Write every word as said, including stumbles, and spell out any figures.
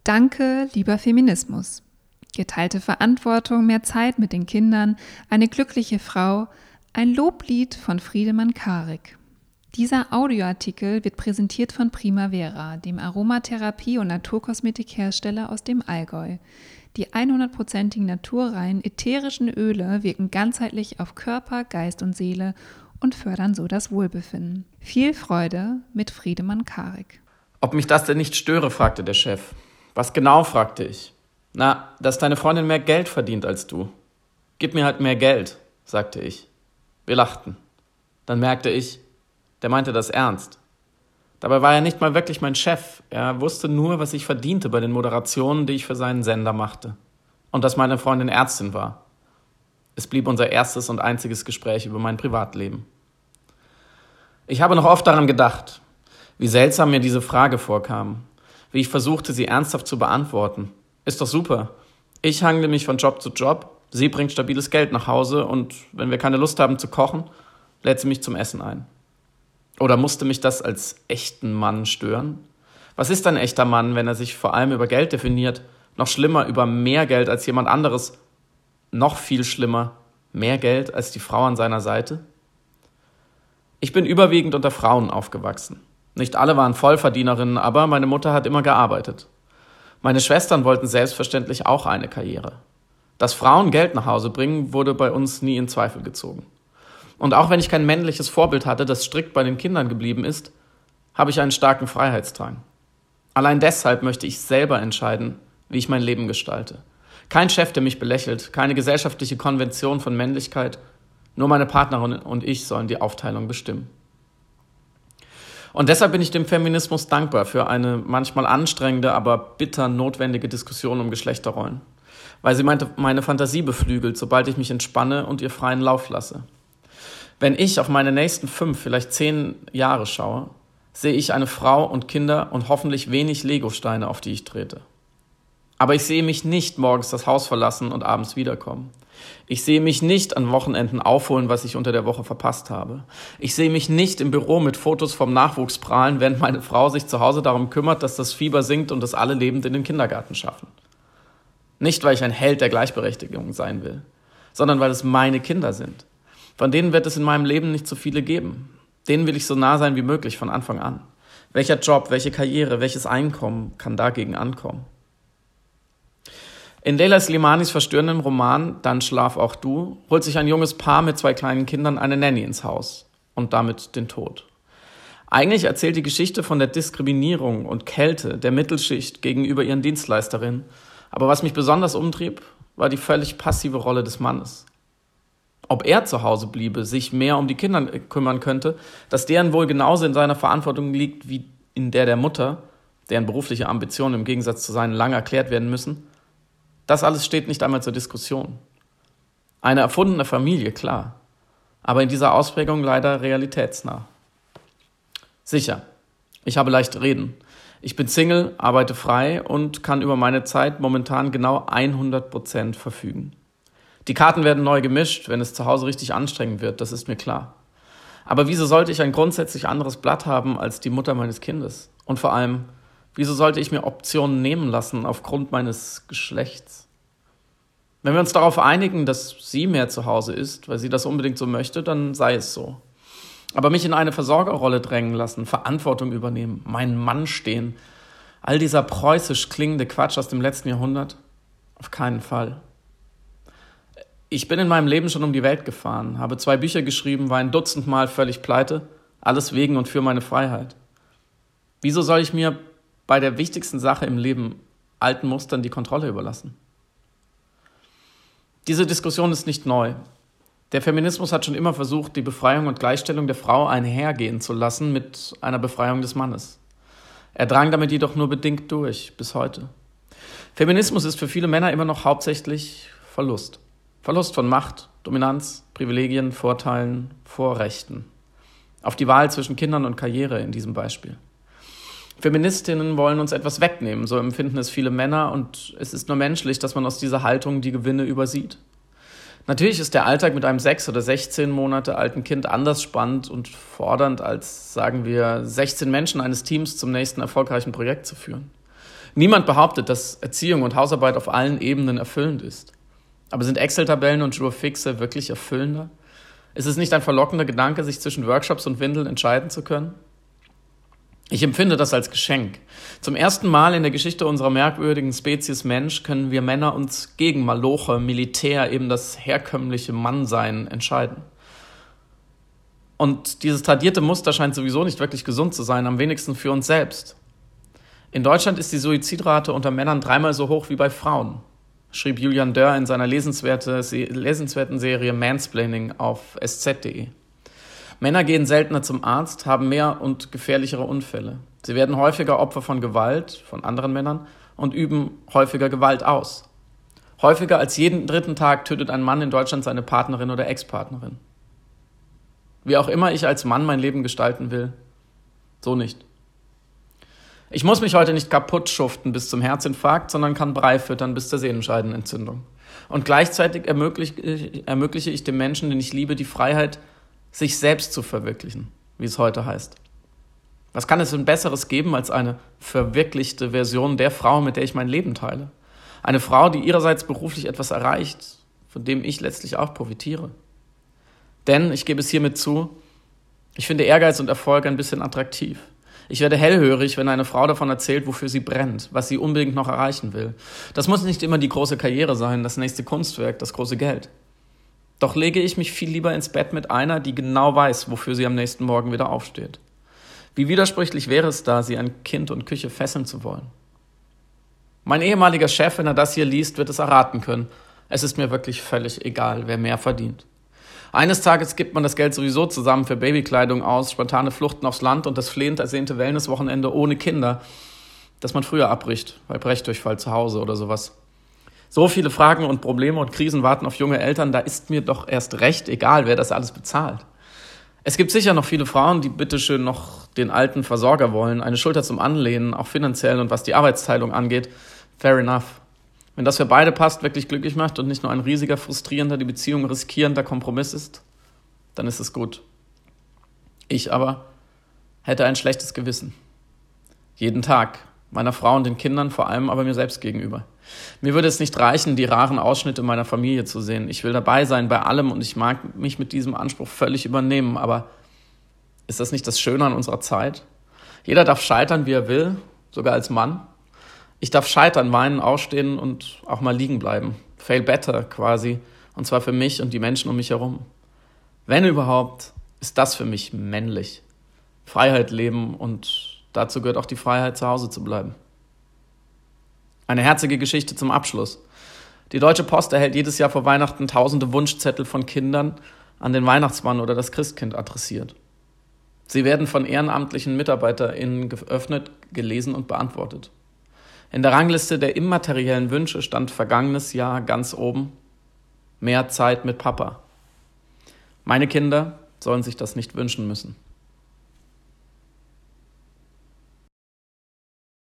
Danke, lieber Feminismus. Geteilte Verantwortung, mehr Zeit mit den Kindern, eine glückliche Frau, ein Loblied von Friedemann Karik. Dieser Audioartikel wird präsentiert von Primavera, dem Aromatherapie- und Naturkosmetikhersteller aus dem Allgäu. Die hundertprozentigen naturreinen ätherischen Öle wirken ganzheitlich auf Körper, Geist und Seele und fördern so das Wohlbefinden. Viel Freude mit Friedemann Karik. Ob mich das denn nicht störe, fragte der Chef. Was genau, fragte ich. Na, dass deine Freundin mehr Geld verdient als du. Gib mir halt mehr Geld, sagte ich. Wir lachten. Dann merkte ich, der meinte das ernst. Dabei war er nicht mal wirklich mein Chef. Er wusste nur, was ich verdiente bei den Moderationen, die ich für seinen Sender machte. Und dass meine Freundin Ärztin war. Es blieb unser erstes und einziges Gespräch über mein Privatleben. Ich habe noch oft daran gedacht, wie seltsam mir diese Frage vorkam, wie ich versuchte, sie ernsthaft zu beantworten. Ist doch super. Ich hangle mich von Job zu Job, sie bringt stabiles Geld nach Hause und wenn wir keine Lust haben zu kochen, lädt sie mich zum Essen ein. Oder musste mich das als echten Mann stören? Was ist ein echter Mann, wenn er sich vor allem über Geld definiert? Noch schlimmer, über mehr Geld als jemand anderes? Noch viel schlimmer, mehr Geld als die Frau an seiner Seite? Ich bin überwiegend unter Frauen aufgewachsen. Nicht alle waren Vollverdienerinnen, aber meine Mutter hat immer gearbeitet. Meine Schwestern wollten selbstverständlich auch eine Karriere. Dass Frauen Geld nach Hause bringen, wurde bei uns nie in Zweifel gezogen. Und auch wenn ich kein männliches Vorbild hatte, das strikt bei den Kindern geblieben ist, habe ich einen starken Freiheitsdrang. Allein deshalb möchte ich selber entscheiden, wie ich mein Leben gestalte. Kein Chef, der mich belächelt, keine gesellschaftliche Konvention von Männlichkeit, nur meine Partnerin und ich sollen die Aufteilung bestimmen. Und deshalb bin ich dem Feminismus dankbar für eine manchmal anstrengende, aber bitter notwendige Diskussion um Geschlechterrollen, weil sie meine, meine Fantasie beflügelt, sobald ich mich entspanne und ihr freien Lauf lasse. Wenn ich auf meine nächsten fünf, vielleicht zehn Jahre schaue, sehe ich eine Frau und Kinder und hoffentlich wenig Legosteine, auf die ich trete. Aber ich sehe mich nicht morgens das Haus verlassen und abends wiederkommen. Ich sehe mich nicht an Wochenenden aufholen, was ich unter der Woche verpasst habe. Ich sehe mich nicht im Büro mit Fotos vom Nachwuchs prahlen, während meine Frau sich zu Hause darum kümmert, dass das Fieber sinkt und dass alle lebend in den Kindergarten schaffen. Nicht, weil ich ein Held der Gleichberechtigung sein will, sondern weil es meine Kinder sind. Von denen wird es in meinem Leben nicht so viele geben. Denen will ich so nah sein wie möglich von Anfang an. Welcher Job, welche Karriere, welches Einkommen kann dagegen ankommen? In Leila Slimanis verstörendem Roman Dann schlaf auch du holt sich ein junges Paar mit zwei kleinen Kindern eine Nanny ins Haus und damit den Tod. Eigentlich erzählt die Geschichte von der Diskriminierung und Kälte der Mittelschicht gegenüber ihren Dienstleisterinnen. Aber was mich besonders umtrieb, war die völlig passive Rolle des Mannes. Ob er zu Hause bliebe, sich mehr um die Kinder kümmern könnte, dass deren wohl genauso in seiner Verantwortung liegt wie in der der Mutter, deren berufliche Ambitionen im Gegensatz zu seinen lang erklärt werden müssen, das alles steht nicht einmal zur Diskussion. Eine erfundene Familie, klar, aber in dieser Ausprägung leider realitätsnah. Sicher, ich habe leicht reden. Ich bin Single, arbeite frei und kann über meine Zeit momentan genau hundert Prozent verfügen. Die Karten werden neu gemischt, wenn es zu Hause richtig anstrengend wird, das ist mir klar. Aber wieso sollte ich ein grundsätzlich anderes Blatt haben als die Mutter meines Kindes? Und vor allem, wieso sollte ich mir Optionen nehmen lassen aufgrund meines Geschlechts? Wenn wir uns darauf einigen, dass sie mehr zu Hause ist, weil sie das unbedingt so möchte, dann sei es so. Aber mich in eine Versorgerrolle drängen lassen, Verantwortung übernehmen, meinen Mann stehen, all dieser preußisch klingende Quatsch aus dem letzten Jahrhundert? Auf keinen Fall. Ich bin in meinem Leben schon um die Welt gefahren, habe zwei Bücher geschrieben, war ein Dutzend Mal völlig pleite, alles wegen und für meine Freiheit. Wieso soll ich mir bei der wichtigsten Sache im Leben, alten Mustern, die Kontrolle überlassen? Diese Diskussion ist nicht neu. Der Feminismus hat schon immer versucht, die Befreiung und Gleichstellung der Frau einhergehen zu lassen mit einer Befreiung des Mannes. Er drang damit jedoch nur bedingt durch, bis heute. Feminismus ist für viele Männer immer noch hauptsächlich Verlust. Verlust von Macht, Dominanz, Privilegien, Vorteilen, Vorrechten. Auf die Wahl zwischen Kindern und Karriere in diesem Beispiel. Feministinnen wollen uns etwas wegnehmen, so empfinden es viele Männer und es ist nur menschlich, dass man aus dieser Haltung die Gewinne übersieht. Natürlich ist der Alltag mit einem sechs oder sechzehn Monate alten Kind anders spannend und fordernd als, sagen wir, sechzehn Menschen eines Teams zum nächsten erfolgreichen Projekt zu führen. Niemand behauptet, dass Erziehung und Hausarbeit auf allen Ebenen erfüllend ist. Aber sind Excel-Tabellen und Jour-Fixe wirklich erfüllender? Ist es nicht ein verlockender Gedanke, sich zwischen Workshops und Windeln entscheiden zu können? Ich empfinde das als Geschenk. Zum ersten Mal in der Geschichte unserer merkwürdigen Spezies Mensch können wir Männer uns gegen Maloche, Militär, eben das herkömmliche Mannsein entscheiden. Und dieses tradierte Muster scheint sowieso nicht wirklich gesund zu sein, am wenigsten für uns selbst. In Deutschland ist die Suizidrate unter Männern dreimal so hoch wie bei Frauen, schrieb Julian Dörr in seiner lesenswerte, lesenswerten Serie Mansplaining auf S Z punkt de. Männer gehen seltener zum Arzt, haben mehr und gefährlichere Unfälle. Sie werden häufiger Opfer von Gewalt, von anderen Männern, und üben häufiger Gewalt aus. Häufiger als jeden dritten Tag tötet ein Mann in Deutschland seine Partnerin oder Ex-Partnerin. Wie auch immer ich als Mann mein Leben gestalten will, so nicht. Ich muss mich heute nicht kaputt schuften bis zum Herzinfarkt, sondern kann Brei füttern bis zur Sehenscheidenentzündung. Und gleichzeitig ermögliche, ermögliche ich dem Menschen, den ich liebe, die Freiheit, sich selbst zu verwirklichen, wie es heute heißt. Was kann es denn Besseres geben als eine verwirklichte Version der Frau, mit der ich mein Leben teile? Eine Frau, die ihrerseits beruflich etwas erreicht, von dem ich letztlich auch profitiere. Denn, ich gebe es hiermit zu, ich finde Ehrgeiz und Erfolg ein bisschen attraktiv. Ich werde hellhörig, wenn eine Frau davon erzählt, wofür sie brennt, was sie unbedingt noch erreichen will. Das muss nicht immer die große Karriere sein, das nächste Kunstwerk, das große Geld. Doch lege ich mich viel lieber ins Bett mit einer, die genau weiß, wofür sie am nächsten Morgen wieder aufsteht. Wie widersprüchlich wäre es da, sie an Kind und Küche fesseln zu wollen? Mein ehemaliger Chef, wenn er das hier liest, wird es erraten können. Es ist mir wirklich völlig egal, wer mehr verdient. Eines Tages gibt man das Geld sowieso zusammen für Babykleidung aus, spontane Fluchten aufs Land und das flehend ersehnte Wellnesswochenende ohne Kinder, das man früher abbricht, bei Brechdurchfall zu Hause oder sowas. So viele Fragen und Probleme und Krisen warten auf junge Eltern, da ist mir doch erst recht egal, wer das alles bezahlt. Es gibt sicher noch viele Frauen, die bitteschön noch den alten Versorger wollen, eine Schulter zum Anlehnen, auch finanziell und was die Arbeitsteilung angeht. Fair enough. Wenn das für beide passt, wirklich glücklich macht und nicht nur ein riesiger, frustrierender, die Beziehung riskierender Kompromiss ist, dann ist es gut. Ich aber hätte ein schlechtes Gewissen. Jeden Tag. Meiner Frau und den Kindern, vor allem aber mir selbst gegenüber. Mir würde es nicht reichen, die raren Ausschnitte meiner Familie zu sehen. Ich will dabei sein bei allem und ich mag mich mit diesem Anspruch völlig übernehmen. Aber ist das nicht das Schöne an unserer Zeit? Jeder darf scheitern, wie er will, sogar als Mann. Ich darf scheitern, weinen, aufstehen und auch mal liegen bleiben. Fail better quasi. Und zwar für mich und die Menschen um mich herum. Wenn überhaupt, ist das für mich männlich. Freiheit leben und dazu gehört auch die Freiheit, zu Hause zu bleiben. Eine herzige Geschichte zum Abschluss. Die Deutsche Post erhält jedes Jahr vor Weihnachten tausende Wunschzettel von Kindern an den Weihnachtsmann oder das Christkind adressiert. Sie werden von ehrenamtlichen MitarbeiterInnen geöffnet, gelesen und beantwortet. In der Rangliste der immateriellen Wünsche stand vergangenes Jahr ganz oben: mehr Zeit mit Papa. Meine Kinder sollen sich das nicht wünschen müssen.